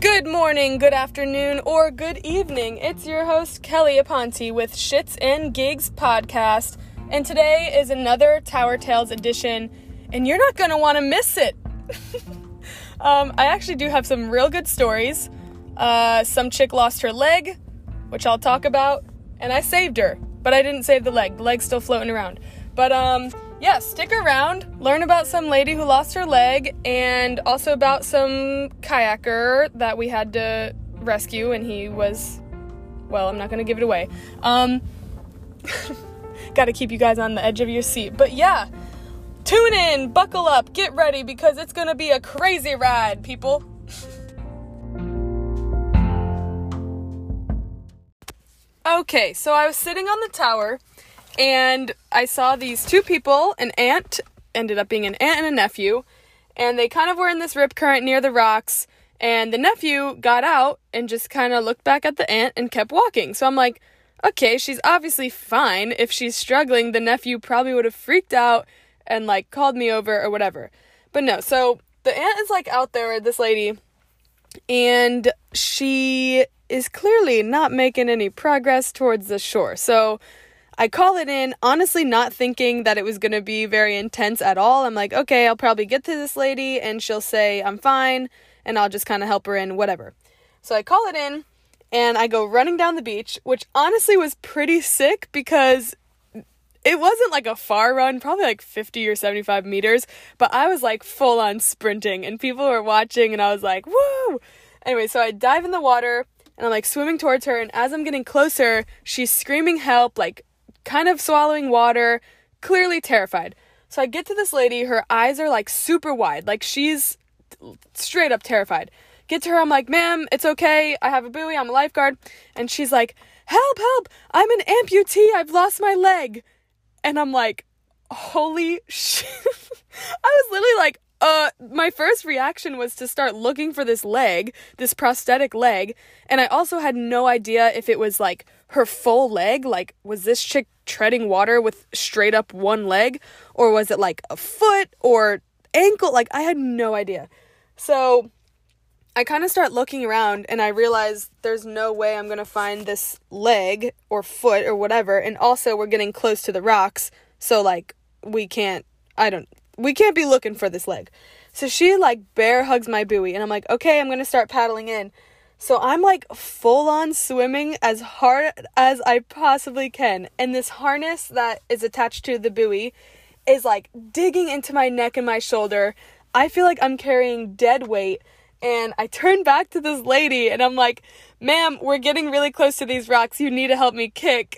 Good morning, good afternoon, or good evening. It's your host, Kelly Aponte with Shits and Gigs podcast, and today is another Tower Tales edition, and you're not going to want to miss it. I actually do have some real good stories. Some chick lost her leg, which I'll talk about, and I saved her, but I didn't save the leg. The leg's still floating around. But, yeah, stick around, learn about some lady who lost her leg, and also about some kayaker that we had to rescue, and he was, well, I'm not going to give it away. Gotta keep you guys on the edge of your seat. But yeah, tune in, buckle up, get ready, because it's going to be a crazy ride, people. Okay, so I was sitting on the tower, and I saw these two people, an aunt, ended up being an aunt and a nephew, and they kind of were in this rip current near the rocks, and the nephew got out and just kind of looked back at the aunt and kept walking. So I'm like, okay, she's obviously fine. If she's struggling, the nephew probably would have freaked out and, like, called me over or whatever. But no, so the aunt is, like, out there, this lady, and she is clearly not making any progress towards the shore. So I call it in, honestly not thinking that it was going to be very intense at all. I'm like, okay, I'll probably get to this lady and she'll say I'm fine and I'll just kind of help her in, whatever. So I call it in and I go running down the beach, which honestly was pretty sick because it wasn't like a far run, probably like 50 or 75 meters, but I was like full on sprinting and people were watching and I was like, woo! Anyway, so I dive in the water and I'm like swimming towards her, and as I'm getting closer, she's screaming help, like kind of swallowing water, clearly terrified. So I get to this lady, her eyes are like super wide, like she's straight up terrified. Get to her, I'm like, ma'am, it's okay, I have a buoy, I'm a lifeguard. And she's like, help, I'm an amputee, I've lost my leg. And I'm like, holy shit. I was literally like, my first reaction was to start looking for this leg, this prosthetic leg, and I also had no idea if it was like her full leg, like was this chick treading water with straight up one leg, or was it like a foot or ankle, like I had no idea. So I kind of start looking around and I realize there's no way I'm gonna find this leg or foot or whatever, and also we're getting close to the rocks, so like we can't be looking for this leg. So she like bear hugs my buoy and I'm like, okay, I'm gonna start paddling in. So I'm like full on swimming as hard as I possibly can, and this harness that is attached to the buoy is like digging into my neck and my shoulder. I feel like I'm carrying dead weight, and I turn back to this lady and I'm like, ma'am, we're getting really close to these rocks, you need to help me kick.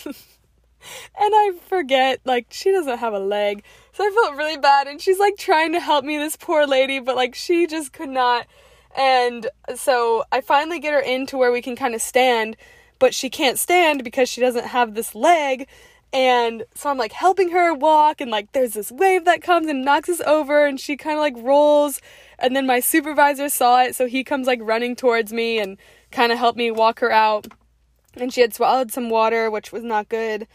And I forget, like, she doesn't have a leg. So I felt really bad, and she's, like, trying to help me, this poor lady, but, like, she just could not. And so I finally get her into where we can kind of stand, but she can't stand because she doesn't have this leg. And so I'm, like, helping her walk, and, like, there's this wave that comes and knocks us over, and she kind of, like, rolls. And then my supervisor saw it, so he comes, like, running towards me and kind of helped me walk her out. And she had swallowed some water, which was not good.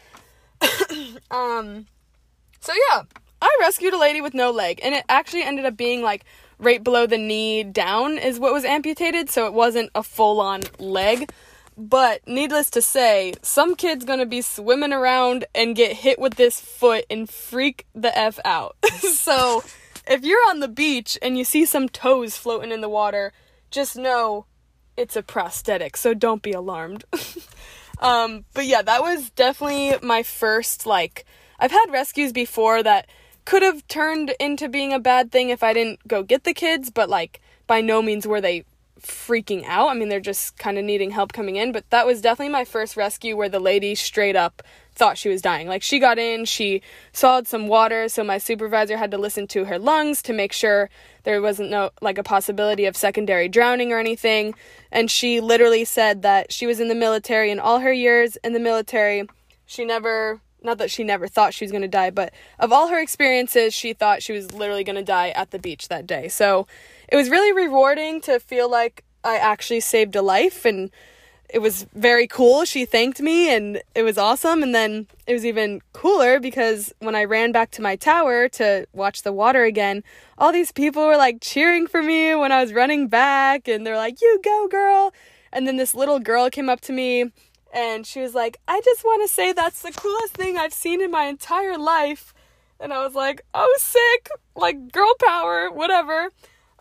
So yeah, I rescued a lady with no leg, and it actually ended up being like right below the knee down is what was amputated, so it wasn't a full-on leg. But needless to say, some kid's gonna be swimming around and get hit with this foot and freak the F out. So if you're on the beach and you see some toes floating in the water, just know it's a prosthetic, so don't be alarmed. But yeah, that was definitely my first, like, I've had rescues before that could have turned into being a bad thing if I didn't go get the kids, but, like, by no means were they freaking out. I mean, they're just kind of needing help coming in, but that was definitely my first rescue where the lady straight up thought she was dying. Like, she got in, she swallowed some water, so my supervisor had to listen to her lungs to make sure there wasn't a possibility of secondary drowning or anything, and she literally said that she was in the military, and all her years in the military, not that she never thought she was going to die, but of all her experiences, she thought she was literally going to die at the beach that day. So it was really rewarding to feel like I actually saved a life, and it was very cool. She thanked me and it was awesome. And then it was even cooler because when I ran back to my tower to watch the water again, all these people were like cheering for me when I was running back, and they're like, "You go, girl." And then this little girl came up to me and she was like, "I just want to say that's the coolest thing I've seen in my entire life." And I was like, "Oh, sick, like girl power, whatever."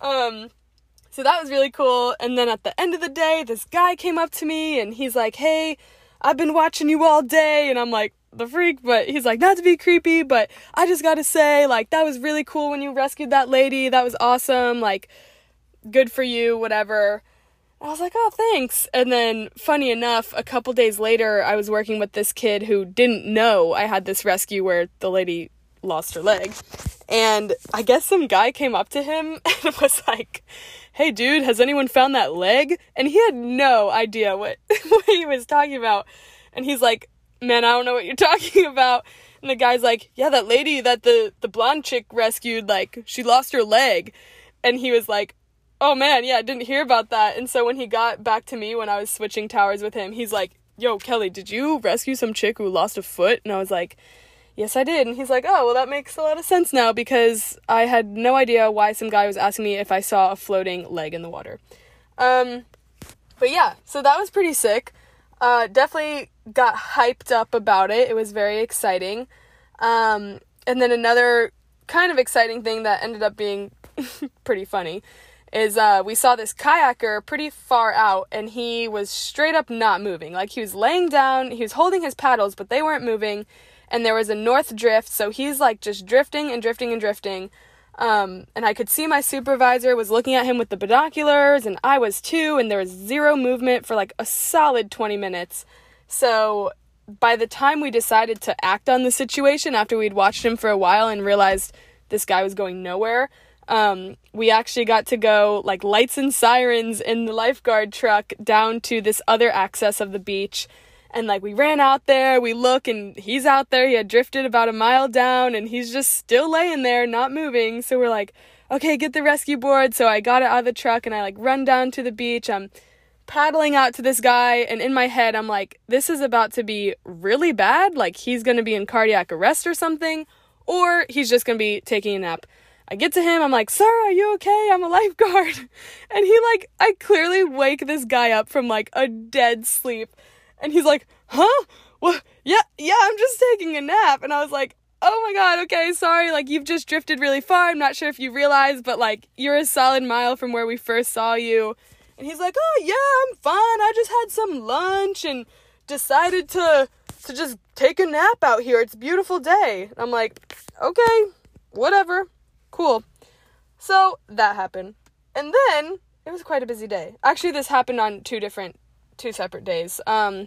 So that was really cool. And then at the end of the day, this guy came up to me and he's like, "Hey, I've been watching you all day." And I'm like, the freak, but he's like, "Not to be creepy, but I just gotta say, like, that was really cool when you rescued that lady. That was awesome. Like, good for you, whatever." And I was like, "Oh, thanks." And then, funny enough, a couple days later, I was working with this kid who didn't know I had this rescue where the lady lost her leg. And I guess some guy came up to him and was like, "Hey, dude, has anyone found that leg?" And he had no idea what he was talking about. And he's like, "Man, I don't know what you're talking about." And the guy's like, "Yeah, that lady that the blonde chick rescued, like, she lost her leg." And he was like, "Oh, man, yeah, I didn't hear about that." And so when he got back to me when I was switching towers with him, he's like, "Yo, Kelly, did you rescue some chick who lost a foot?" And I was like, "Yes, I did." And he's like, "Oh, well, that makes a lot of sense now, because I had no idea why some guy was asking me if I saw a floating leg in the water." But yeah, so that was pretty sick. Definitely got hyped up about it. It was very exciting. And then another kind of exciting thing that ended up being pretty funny is we saw this kayaker pretty far out, and he was straight up not moving. Like, he was laying down, he was holding his paddles, but they weren't moving. And there was a north drift, so he's like just drifting and drifting and drifting. And I could see my supervisor was looking at him with the binoculars, and I was too, and there was zero movement for like a solid 20 minutes. So by the time we decided to act on the situation, after we'd watched him for a while and realized this guy was going nowhere, we actually got to go like lights and sirens in the lifeguard truck down to this other access of the beach. And, like, we ran out there, we look, and he's out there. He had drifted about a mile down, and he's just still laying there, not moving. So we're like, "Okay, get the rescue board." So I got it out of the truck, and I, like, run down to the beach. I'm paddling out to this guy, and in my head, I'm like, this is about to be really bad. Like, he's going to be in cardiac arrest or something, or he's just going to be taking a nap. I get to him, I'm like, "Sir, are you okay? I'm a lifeguard." And he, like, I clearly wake this guy up from, like, a dead sleep. And he's like, "Huh? What? Yeah, I'm just taking a nap." And I was like, "Oh my God, okay, sorry, like, you've just drifted really far. I'm not sure if you realize, but, like, you're a solid mile from where we first saw you." And he's like, "Oh yeah, I'm fine. I just had some lunch and decided to just take a nap out here. It's a beautiful day." And I'm like, "Okay, whatever, cool." So that happened. And then it was quite a busy day. Actually, this happened on two separate days.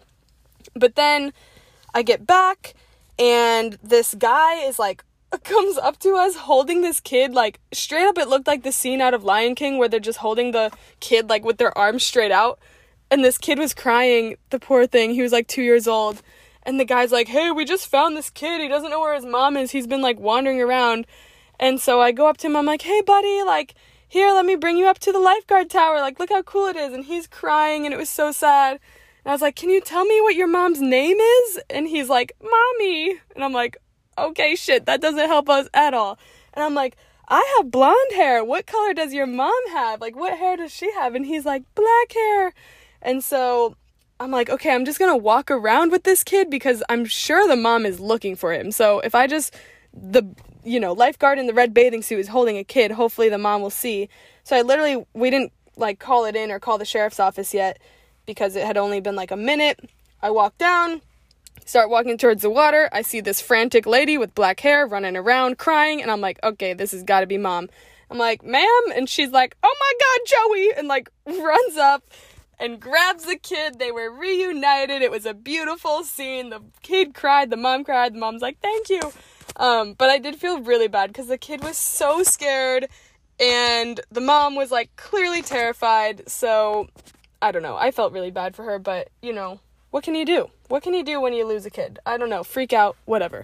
But then I get back, and this guy is like, comes up to us holding this kid, like, straight up, it looked like the scene out of Lion King where they're just holding the kid, like, with their arms straight out. And this kid was crying, the poor thing. He was like 2 years old. And the guy's like, "Hey, we just found this kid. He doesn't know where his mom is. He's been, like, wandering around." And so I go up to him. I'm like, "Hey, buddy, like, here, let me bring you up to the lifeguard tower. Like, look how cool it is." And he's crying, and it was so sad. And I was like, "Can you tell me what your mom's name is?" And he's like, "Mommy." And I'm like, okay, shit, that doesn't help us at all. And I'm like, "I have blonde hair. What color does your mom have? Like, what hair does she have?" And he's like, "Black hair." And so I'm like, okay, I'm just going to walk around with this kid because I'm sure the mom is looking for him. So if I just, lifeguard in the red bathing suit is holding a kid, hopefully the mom will see. So we didn't, like, call it in or call the sheriff's office yet because it had only been, like, a minute. I walk down, start walking towards the water. I see this frantic lady with black hair running around crying, and I'm like, okay, this has got to be mom. I'm like, "Ma'am?" And she's like, "Oh my God, Joey!" And, like, runs up and grabs the kid. They were reunited. It was a beautiful scene. The kid cried, the mom cried, the mom's like, "Thank you." But I did feel really bad because the kid was so scared, and the mom was, like, clearly terrified. So I don't know. I felt really bad for her, but, what can you do? What can you do when you lose a kid? I don't know. Freak out, whatever.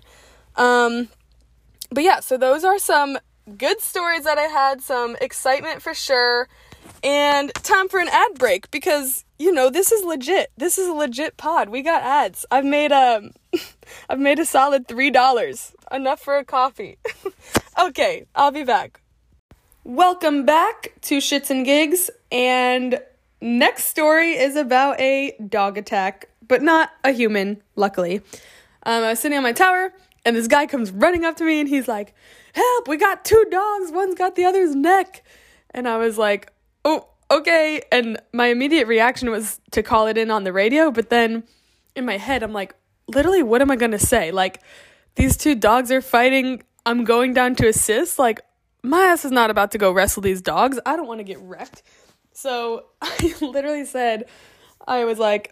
But yeah, so those are some good stories that I had, some excitement for sure. And time for an ad break because, this is legit. This is a legit pod. We got ads. I've made a solid $3. Enough for a coffee. Okay, I'll be back. Welcome back to Shits and Gigs. And next story is about a dog attack, but not a human, luckily. I was sitting on my tower, and this guy comes running up to me, and he's like, "Help, we got 2 dogs. One's got the other's neck." And I was like, "Oh, okay." And my immediate reaction was to call it in on the radio, but then in my head, I'm like, literally, what am I going to say? Like, these 2 dogs are fighting. I'm going down to assist. Like, my ass is not about to go wrestle these dogs. I don't want to get wrecked. So I literally said, I was like,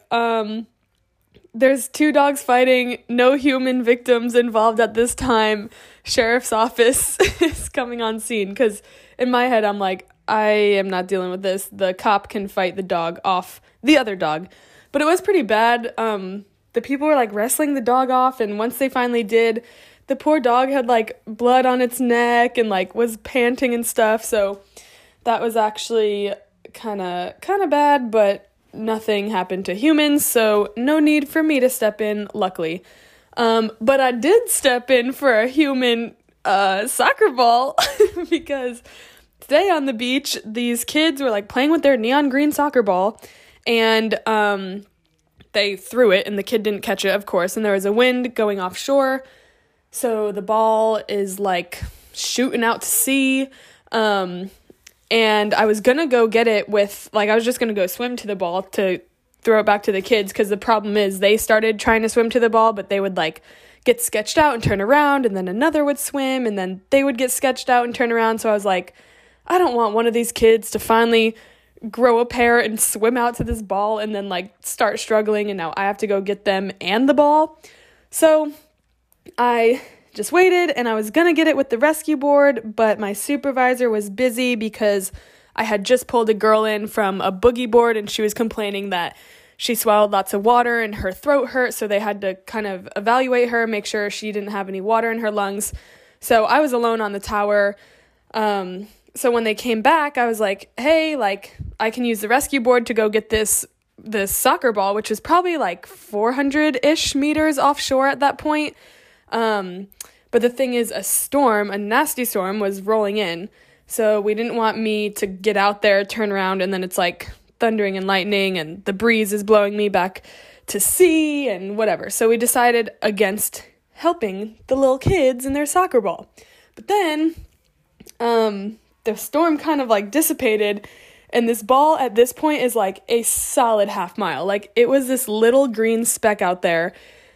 there's 2 dogs fighting, no human victims involved at this time. Sheriff's office is coming on scene. Because in my head, I'm like, I am not dealing with this. The cop can fight the dog off the other dog. But it was pretty bad. The people were like wrestling the dog off. And once they finally did, the poor dog had like blood on its neck and like was panting and stuff. So that was actually kind of bad, but nothing happened to humans, so no need for me to step in, luckily. But I did step in for a human soccer ball because today on the beach, these kids were like playing with their neon green soccer ball, and they threw it, and the kid didn't catch it, of course, and there was a wind going offshore, so the ball is like shooting out to sea. And I was going to go get it I was just going to go swim to the ball to throw it back to the kids, because the problem is they started trying to swim to the ball, but they would like get sketched out and turn around, and then another would swim, and then they would get sketched out and turn around. So I was like, I don't want one of these kids to finally grow a pair and swim out to this ball and then like start struggling, and now I have to go get them and the ball. So I just waited, and I was gonna get it with the rescue board, but my supervisor was busy because I had just pulled a girl in from a boogie board, and she was complaining that she swallowed lots of water and her throat hurt, so they had to kind of evaluate her, make sure she didn't have any water in her lungs. So I was alone on the tower. So when they came back, I was like, hey, like, I can use the rescue board to go get this soccer ball, which was probably like 400-ish meters offshore at that point. But the thing is, a nasty storm was rolling in, so we didn't want me to get out there, turn around, and then it's like thundering and lightning, and the breeze is blowing me back to sea, and whatever. So we decided against helping the little kids in their soccer ball. But then, the storm kind of like dissipated, and this ball at this point is like a solid half mile. Like, it was this little green speck out there.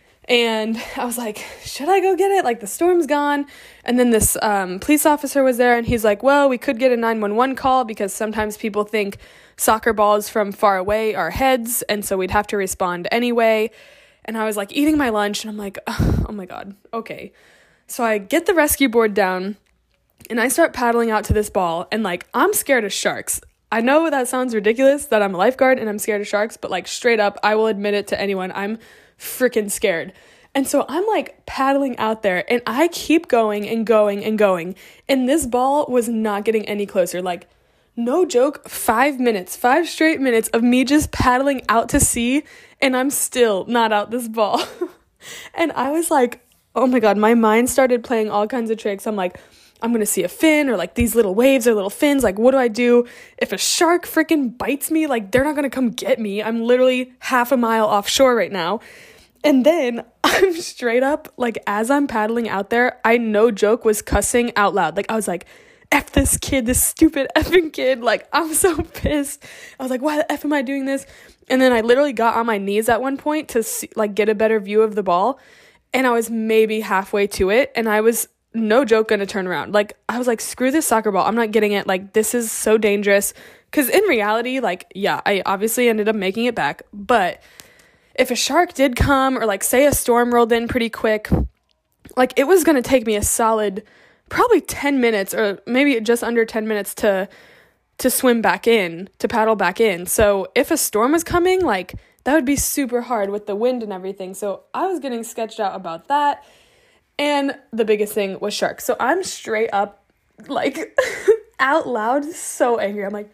And I was like, should I go get it? Like, the storm's gone. And then this police officer was there, and he's like, well, we could get a 911 call because sometimes people think soccer balls from far away are heads, and so we'd have to respond anyway. And I was like eating my lunch, and I'm like, oh my God, okay. So I get the rescue board down, and I start paddling out to this ball, and like, I'm scared of sharks. I know that sounds ridiculous that I'm a lifeguard and I'm scared of sharks, but like, straight up, I will admit it to anyone, I'm freaking scared. And so I'm like paddling out there, and I keep going and going and going, and this ball was not getting any closer. Like, no joke, 5 straight minutes of me just paddling out to sea, and I'm still not out this ball. And I was like, oh my God, my mind started playing all kinds of tricks. I'm like, I'm gonna see a fin, or like these little waves or little fins. Like, what do I do if a shark freaking bites me? Like, they're not gonna come get me. I'm literally half a mile offshore right now. And then I'm straight up, like, as I'm paddling out there, I, no joke, was cussing out loud. Like, I was like, F this kid, this stupid effing kid. Like, I'm so pissed. I was like, why the F am I doing this? And then I literally got on my knees at one point to see, like, get a better view of the ball. And I was maybe halfway to it, and I was, no joke, gonna turn around. Like, I was like, screw this soccer ball. I'm not getting it. Like, this is so dangerous. Because in reality, like, yeah, I obviously ended up making it back. But if a shark did come, or like, say a storm rolled in pretty quick, like, it was gonna take me a solid probably 10 minutes, or maybe just under 10 minutes to swim back in, to paddle back in. So if a storm was coming, like, that would be super hard with the wind and everything. So I was getting sketched out about that. And the biggest thing was sharks. So I'm straight up, like, out loud, so angry. I'm like, F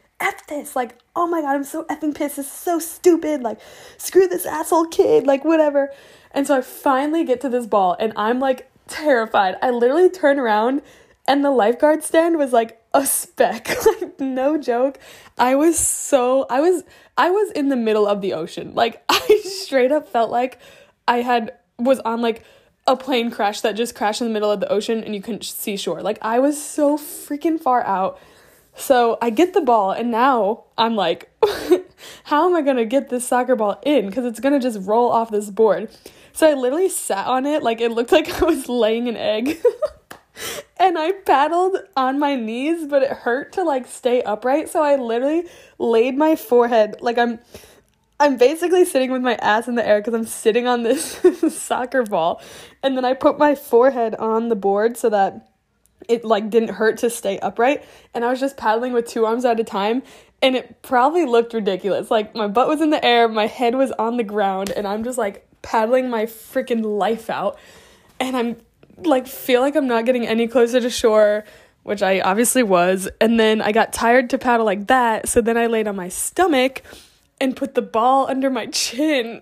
this. Like, oh my God, I'm so effing pissed. This is so stupid. Like, screw this asshole kid. Like, whatever. And so I finally get to this ball, and I'm, like, terrified. I literally turn around, and the lifeguard stand was, like, a speck. Like, no joke. I was in the middle of the ocean. Like, I straight up felt like was on, like, a plane crash that just crashed in the middle of the ocean and you couldn't see shore. Like, I was so freaking far out. So I get the ball, and now I'm like, how am I going to get this soccer ball in? Because it's going to just roll off this board. So I literally sat on it like it looked like I was laying an egg. And I paddled on my knees, but it hurt to, like, stay upright. So I literally laid my forehead, like, I'm basically sitting with my ass in the air because I'm sitting on this soccer ball. And then I put my forehead on the board so that it, like, didn't hurt to stay upright. And I was just paddling with 2 arms at a time. And it probably looked ridiculous. Like, my butt was in the air, my head was on the ground, and I'm just, like, paddling my freaking life out. And I'm, like, feel like I'm not getting any closer to shore, which I obviously was. And then I got tired to paddle like that. So then I laid on my stomach and put the ball under my chin.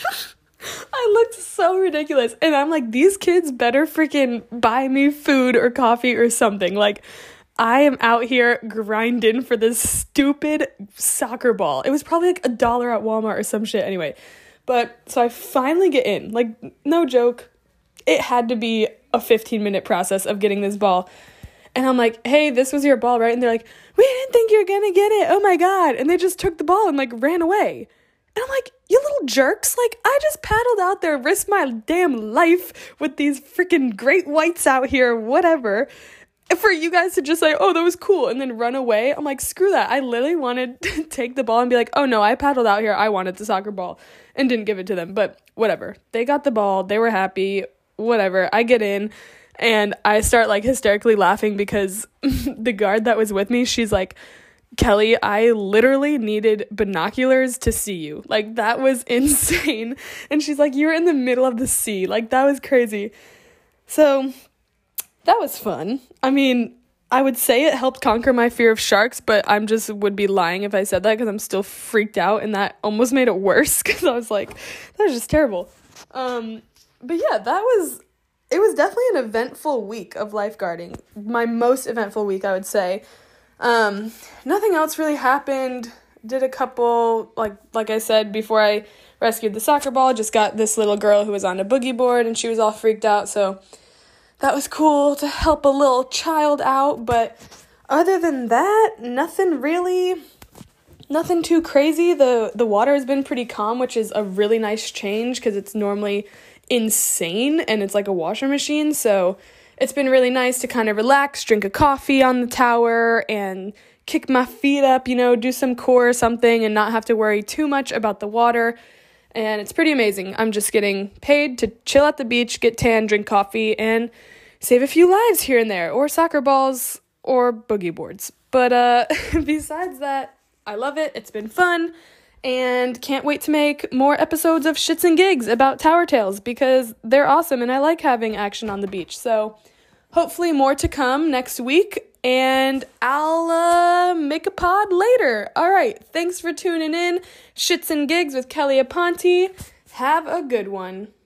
I looked so ridiculous. And I'm like, these kids better freaking buy me food or coffee or something. Like, I am out here grinding for this stupid soccer ball. It was probably like $1 at Walmart or some shit anyway. But so I finally get in. Like, no joke. It had to be a 15-minute process of getting this ball. And I'm like, hey, this was your ball, right? And they're like, we didn't think you were going to get it. Oh my God. And they just took the ball and, like, ran away. And I'm like, you little jerks. Like, I just paddled out there, risked my damn life with these freaking great whites out here, whatever, for you guys to just say, oh, that was cool, and then run away. I'm like, screw that. I literally wanted to take the ball and be like, oh no, I paddled out here. I wanted the soccer ball, and didn't give it to them. But whatever. They got the ball. They were happy. Whatever. I get in. And I start, like, hysterically laughing because the guard that was with me, she's like, Kelly, I literally needed binoculars to see you. Like, that was insane. And she's like, you were in the middle of the sea. Like, that was crazy. So that was fun. I mean, I would say it helped conquer my fear of sharks, but would be lying if I said that because I'm still freaked out, and that almost made it worse because I was like, that was just terrible. But yeah, it was definitely an eventful week of lifeguarding. My most eventful week, I would say. Nothing else really happened. Did a couple, like I said, before I rescued the soccer ball, just got this little girl who was on a boogie board, and she was all freaked out, so that was cool to help a little child out. But other than that, nothing too crazy. The water has been pretty calm, which is a really nice change because it's normally insane and it's like a washer machine. So it's been really nice to kind of relax, drink a coffee on the tower, and kick my feet up, do some core or something, and not have to worry too much about the water. And it's pretty amazing. I'm just getting paid to chill at the beach, get tan, drink coffee, and save a few lives here and there, or soccer balls, or boogie boards. But besides that, I love it. It's been fun. And can't wait to make more episodes of Shits and Gigs about Tower Tales because they're awesome and I like having action on the beach. So hopefully more to come next week, and I'll make a pod later. All right, thanks for tuning in. Shits and Gigs with Kelly Aponte. Have a good one.